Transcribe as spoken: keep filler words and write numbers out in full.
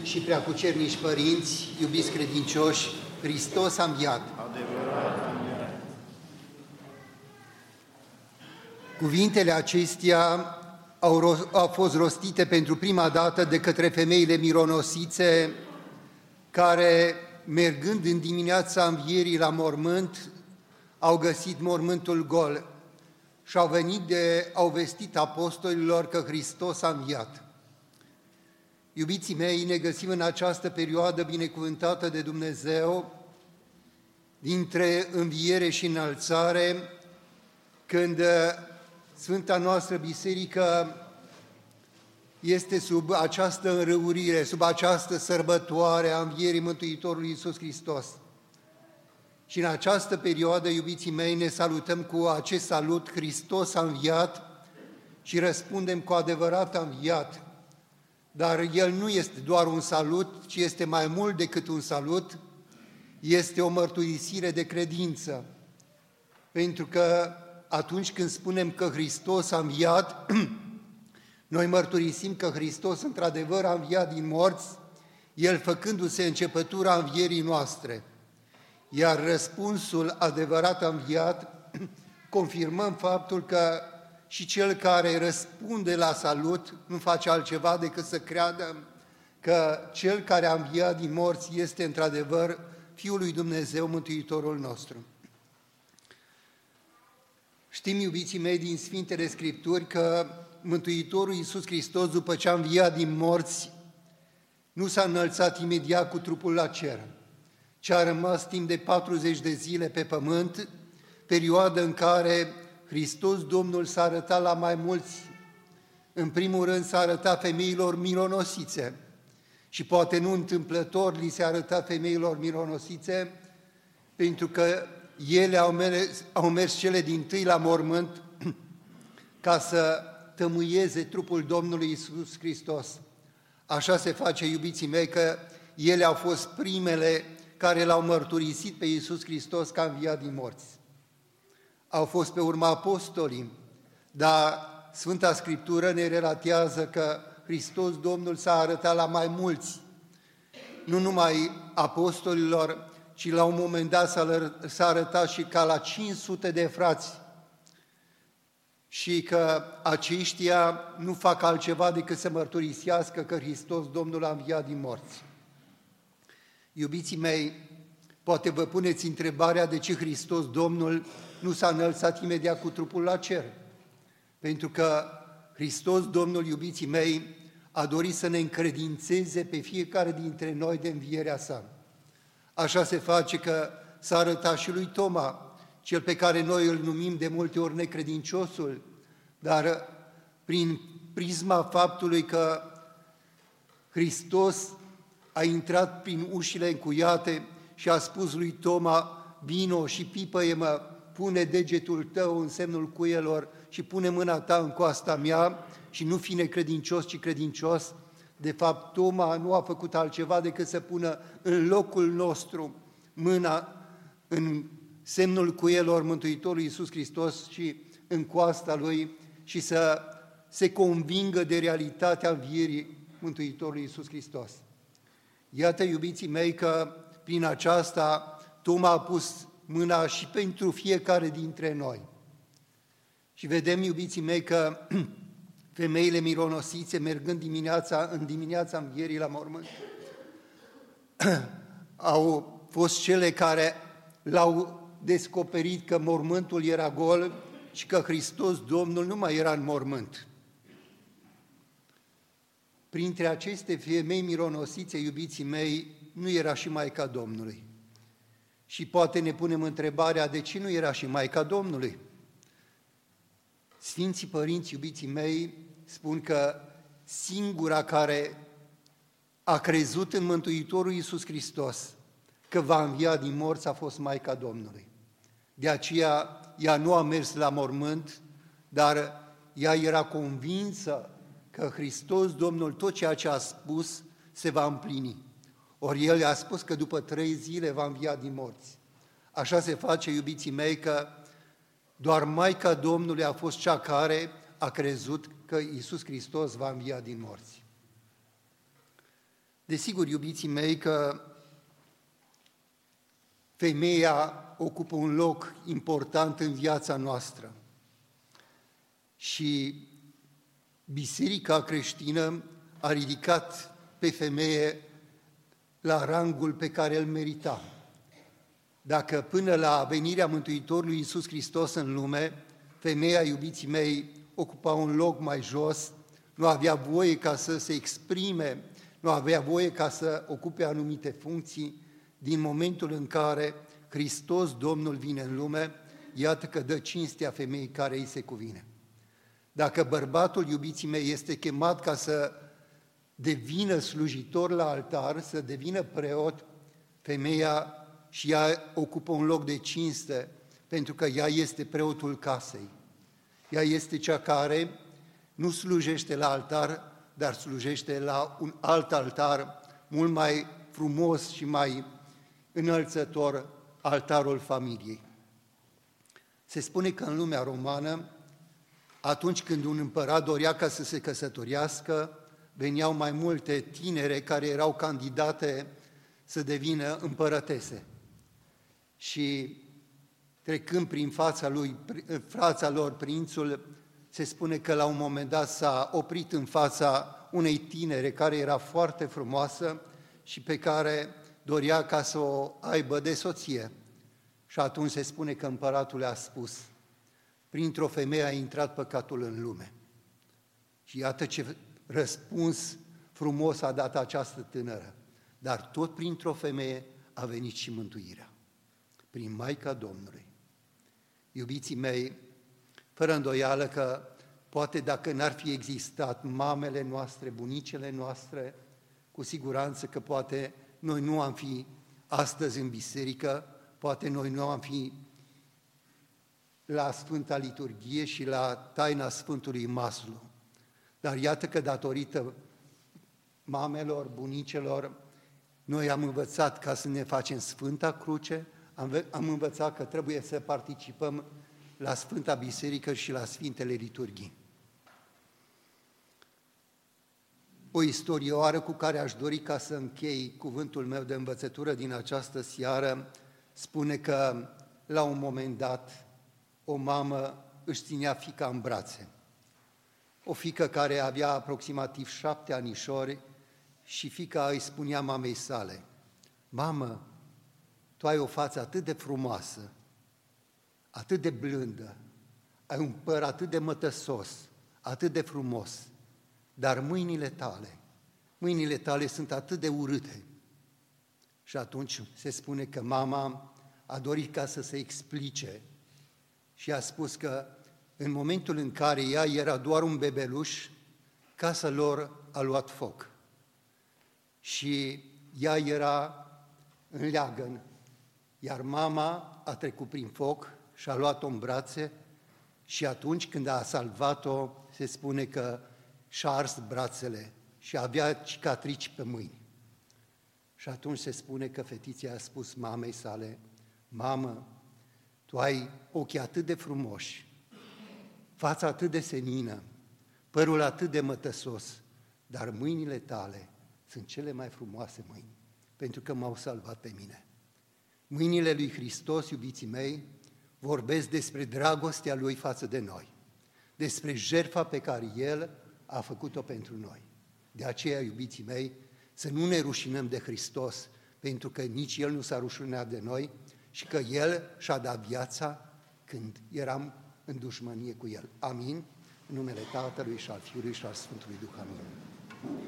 și preacucernici părinți, iubiți credincioși, Hristos a înviat! Adevărat a înviat! Cuvintele acestea au, au fost rostite pentru prima dată de către femeile mironosițe care, mergând în dimineața învierii la mormânt, au găsit mormântul gol și au venit de, au vestit apostolilor că Hristos a înviat. Iubiții mei, ne găsim în această perioadă binecuvântată de Dumnezeu, dintre înviere și înălțare, când Sfânta noastră Biserică este sub această înrăurire, sub această sărbătoare a învierii Mântuitorului Iisus Hristos. Și în această perioadă, iubiții mei, ne salutăm cu acest salut: Hristos a înviat, și răspundem cu adevărat a înviat. Dar El nu este doar un salut, ci este mai mult decât un salut, este o mărturisire de credință. Pentru că atunci când spunem că Hristos a înviat, noi mărturisim că Hristos într-adevăr a înviat din morți, El făcându-se începătura învierii noastre. Iar răspunsul adevărat a înviat, confirmăm faptul că și cel care răspunde la salut nu face altceva decât să creadă că Cel care a înviat din morți este într-adevăr Fiul lui Dumnezeu, Mântuitorul nostru. Știm, iubiții mei, din Sfintele Scripturi că Mântuitorul Iisus Hristos, după ce a înviat din morți, nu s-a înălțat imediat cu trupul la cer, ci a rămas timp de patruzeci de zile pe pământ, perioadă în care Hristos Domnul s-a arătat la mai mulți. În primul rând s-a arătat femeilor mironosițe și poate nu întâmplător li se arăta femeilor mironosițe, pentru că ele au mers, au mers cele dintâi la mormânt ca să tămâieze trupul Domnului Iisus Hristos. Așa se face, iubiții mei, că ele au fost primele care l-au mărturisit pe Iisus Hristos că a înviat din morți. Au fost pe urma apostolii, dar Sfânta Scriptură ne relatează că Hristos Domnul s-a arătat la mai mulți, nu numai apostolilor, ci la un moment dat s-a arătat și ca la cinci sute de frați, și că aceștia nu fac altceva decât să mărturisească că Hristos Domnul a înviat din morți. Iubiții mei, poate vă puneți întrebarea de ce Hristos Domnul nu s-a înălțat imediat cu trupul la cer. Pentru că Hristos Domnul, iubiții mei, a dorit să ne încredințeze pe fiecare dintre noi de învierea sa. Așa se face că s-a arătat și lui Toma, cel pe care noi îl numim de multe ori necredinciosul, dar prin prisma faptului că Hristos a intrat prin ușile încuiate și a spus lui Toma: vino și pipăie-mă, pune degetul tău în semnul cuielor și pune mâna ta în coasta mea și nu fi necredincios, ci credincios. De fapt, Toma nu a făcut altceva decât să pună în locul nostru mâna în semnul cuielor Mântuitorului Iisus Hristos și în coasta Lui și să se convingă de realitatea învierii Mântuitorului Iisus Hristos. Iată, iubiții mei, că prin aceasta Toma a pus mâna și pentru fiecare dintre noi. Și vedem, iubiții mei, că femeile mironosițe, mergând dimineața, în dimineața învierii la mormânt, au fost cele care l-au descoperit că mormântul era gol și că Hristos Domnul nu mai era în mormânt. Printre aceste femei mironosițe, iubiții mei, nu era și Maica Domnului. Și poate ne punem întrebarea: de ce nu era și Maica Domnului? Sfinții părinți, iubiții mei, spun că singura care a crezut în Mântuitorul Iisus Hristos că va învia din morți a fost Maica Domnului. De aceea ea nu a mers la mormânt, dar ea era convinsă că Hristos Domnul, tot ceea ce a spus, se va împlini. Ori El a spus că după trei zile va învia din morți. Așa se face, iubiții mei, că doar Maica Domnului a fost cea care a crezut că Iisus Hristos va învia din morți. Desigur, iubiții mei, că femeia ocupă un loc important în viața noastră și Biserica creștină a ridicat pe femeie la rangul pe care îl merita. Dacă până la venirea Mântuitorului Iisus Hristos în lume, femeia, iubiții mei, ocupa un loc mai jos, nu avea voie ca să se exprime, nu avea voie ca să ocupe anumite funcții, din momentul în care Hristos, Domnul, vine în lume, iată că dă cinstea femeii care îi se cuvine. Dacă bărbatul, iubiții mei, este chemat ca să devină slujitor la altar, să devină preot, femeia și ea ocupă un loc de cinste, pentru că ea este preotul casei. Ea este cea care nu slujește la altar, dar slujește la un alt altar mult mai frumos și mai înălțător, altarul familiei. Se spune că în lumea romană, atunci când un împărat dorea ca să se căsătorească, veneau mai multe tinere care erau candidate să devină împărătese. Și trecând prin fața lui, fața lor, prințul, se spune că la un moment dat s-a oprit în fața unei tinere care era foarte frumoasă și pe care dorea ca să o aibă de soție. Și atunci se spune că împăratul a spus: printr-o femeie a intrat păcatul în lume. Și iată ce răspuns frumos a dat această tânără. Dar tot printr-o femeie a venit și mântuirea, prin Maica Domnului. Iubiții mei, fără îndoială că poate dacă n-ar fi existat mamele noastre, bunicele noastre, cu siguranță că poate noi nu am fi astăzi în biserică, poate noi nu am fi la Sfânta Liturghie și la taina Sfântului Maslu. Dar iată că datorită mamelor, bunicelor, noi am învățat ca să ne facem Sfânta Cruce, am, am învățat că trebuie să participăm la Sfânta Biserică și la Sfintele Liturghii. O istorioară cu care aș dori ca să închei cuvântul meu de învățătură din această seară spune că la un moment dat o mamă își ținea fiica în brațe. O fiică care avea aproximativ șapte anișori și fiica îi spunea mamei sale: mamă, tu ai o față atât de frumoasă, atât de blândă, ai un păr atât de mătăsos, atât de frumos, dar mâinile tale, mâinile tale sunt atât de urâte. Și atunci se spune că mama a dorit ca să se explice și a spus că în momentul în care ea era doar un bebeluș, casa lor a luat foc și ea era în leagăn, iar mama a trecut prin foc și a luat-o în brațe și atunci când a salvat-o, se spune că și-a ars brațele și avea cicatrici pe mâini. Și atunci se spune că fetița a spus mamei sale: mamă, tu ai ochii atât de frumoși, fața atât de senină, părul atât de mătăsos, dar mâinile tale sunt cele mai frumoase mâini, pentru că m-au salvat pe mine. Mâinile lui Hristos, iubiții mei, vorbesc despre dragostea Lui față de noi, despre jertfa pe care El a făcut-o pentru noi. De aceea, iubiții mei, să nu ne rușinăm de Hristos, pentru că nici El nu s-a rușinat de noi și că El și-a dat viața când eram în dușmănie cu El. Amin. În numele Tatălui și al Fiului și al Sfântului Duh. Amin.